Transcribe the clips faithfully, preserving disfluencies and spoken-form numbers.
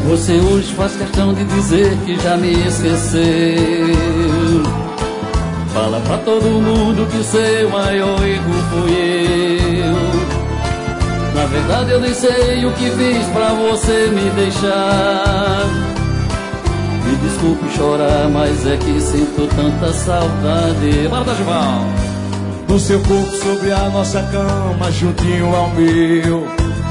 Você hoje faz questão de dizer que já me esqueceu. Fala pra todo mundo que seu maior erro fui eu. Na verdade eu nem sei o que fiz pra você me deixar. Me desculpe chorar, mas é que sinto tanta saudade. Bora, Gival! Do seu corpo sobre a nossa cama, juntinho ao meu.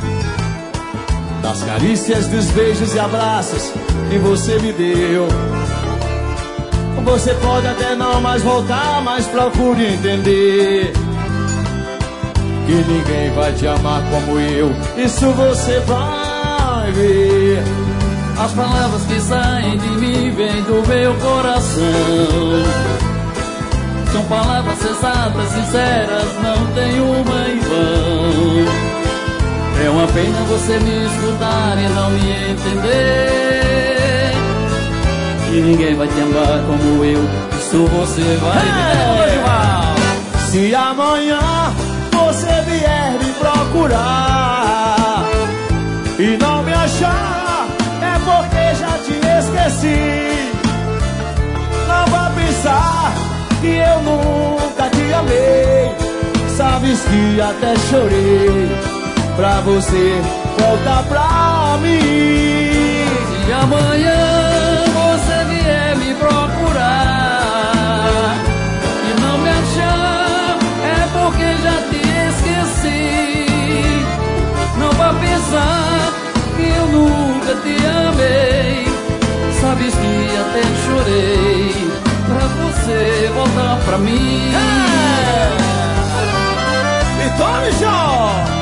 Das carícias, dos beijos e abraços que você me deu. Você pode até não mais voltar, mas procure entender que ninguém vai te amar como eu. Isso você vai ver. As palavras que saem de mim vêm do meu coração. São palavras sensatas, sinceras, não tem uma em vão. É uma pena você me escutar e não me entender. Que ninguém vai te amar como eu, isso você vai ver. Se amanhã você vier me procurar e não me achar, é porque já te esqueci. Não vá pensar que eu nunca te amei. Sabes que até chorei pra você voltar pra mim. Se amanhã você vier me procurar e não me achar, é porque já te esqueci. Não vá pensar que eu nunca te amei. Sabes que até chorei pra você voltar pra mim. É. E tome, João!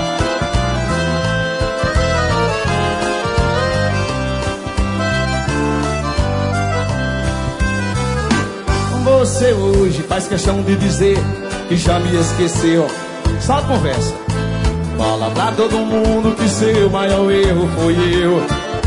Você hoje faz questão de dizer que já me esqueceu. Só conversa. Fala pra todo mundo que seu maior erro foi eu.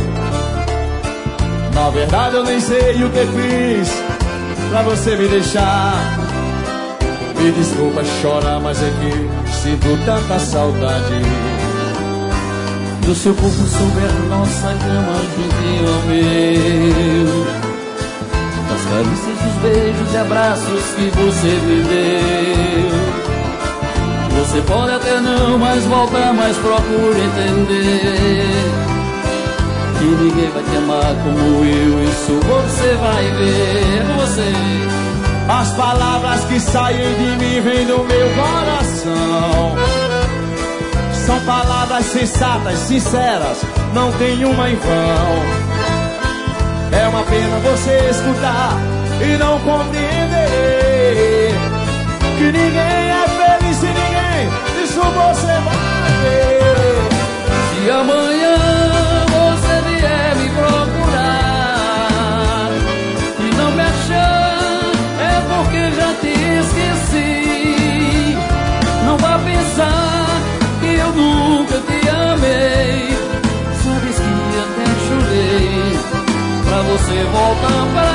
Na verdade eu nem sei o que fiz pra você me deixar. Me desculpa chorar, mas é que sinto tanta saudade. Do seu corpo sobre a nossa cama, juntinho ao meu. Das carícias, dos beijos e abraços que você me deu. Você pode até não mais voltar, mas procure entender que ninguém vai te amar como eu, isso você vai ver. Você. As palavras que saem de mim vêm do meu coração. São palavras sensatas, sinceras, não tem uma em vão. É uma pena você escutar e não compreender que ninguém é feliz sem ninguém, isso você vai ver. Se amanhã você vier me procurar e não me achar, é porque já te esqueci. Não vá pensar que eu nunca te amei. Sabes que até chorei pra você voltar pra